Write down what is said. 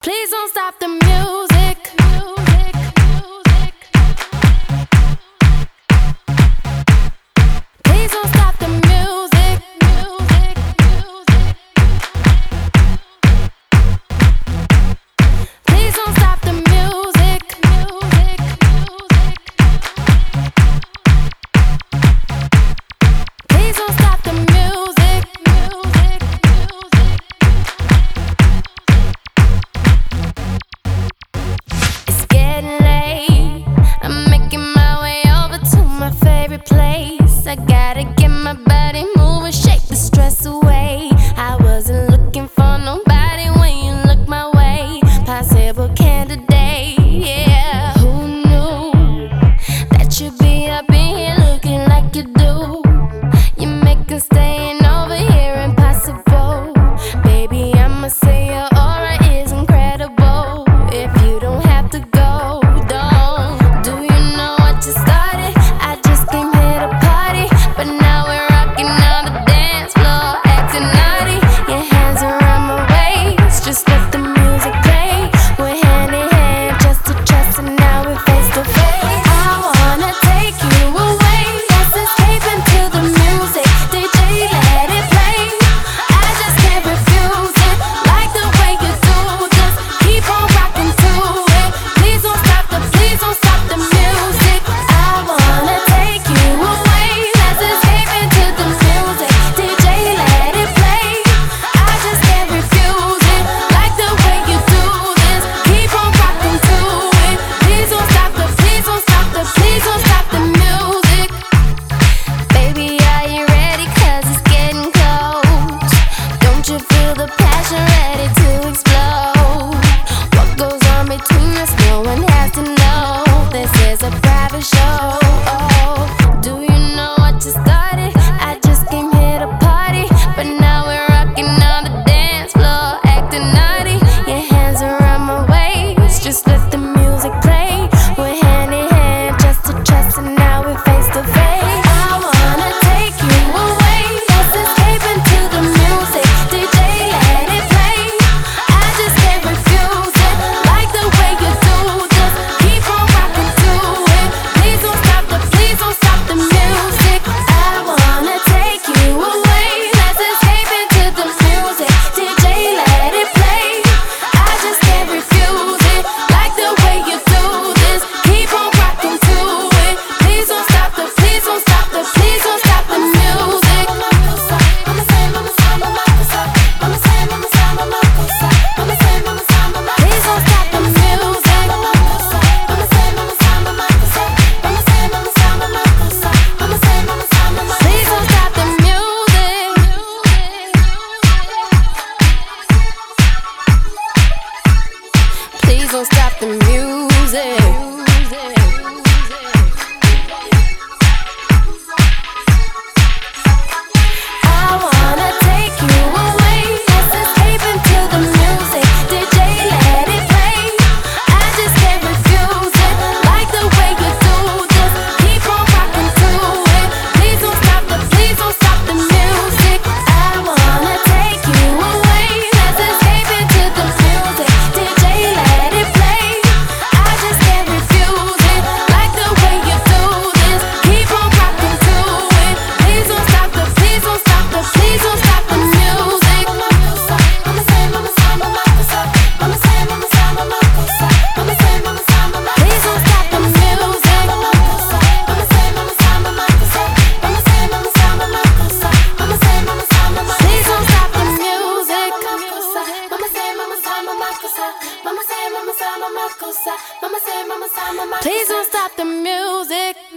Please don't stop the music. Please don't stop the music. Please don't stop the music. Please don't stop the music. It's getting late. I'm making my way over to my favorite place. I gotta get my body moving, shake the stress away. I wasn't looking for nobody when you look my way. Possible candidate, yeah. Who knew that you'd be up in here looking like you do? You're making staying over here impossible. Baby, I'ma say your aura is incredible. If you don't have to go, don't. Do you know what you started? I just came here to party, but now we're rocking on the dance floor, acting naughty. Your hands around my waist, just let the music play. We're hand in hand, chest to chest, and now we're face to face. I wanna take you away, let's escape into the music. DJ, let it play. I just can't refuse it, like the way you do. Just keep on rocking to it. Please don't stop the music. I wanna take you away, let's escape into the music. DJ, let it play. I just can't refuse it, like the way you do this. Keep on rocking to it. Please don't stop the music. Baby, are you ready? 'Cause it's getting close. Don't you feel the passion ready to explode? What goes on between us, no one has to know. This is a private show. Do you know what you started? I just came here to party, but now we're rocking on the dance floor, acting naughty. Your hands around my waist, just let the music play. We're hand in hand, chest to chest, and now we're face to face. I wanna take you away, let's escape into the music. DJ, let it play. I just can't refuse it, like the way you do. Just keep on rocking to it. Please don't stop the music. I wanna take you away, let's escape into the music. DJ, let it play. I just can't refuse it, like the way you do this. Keep on rocking to it. Please don't stop the music. Please don't stop the music. Please don't stop the music. Please don't stop the music. I wanna take you away, let's escape into the music. DJ, let it play. I just can't refuse it, like the way you do. Just keep on rocking to it. Please don't stop the music. I wanna take you away, let's escape into the music. DJ, let it play. I just can't refuse it, like the way you do this. Keep on rocking to it. Please don't stop the music. Please don't stop the music. Please don't stop the music. Please don't stop the music.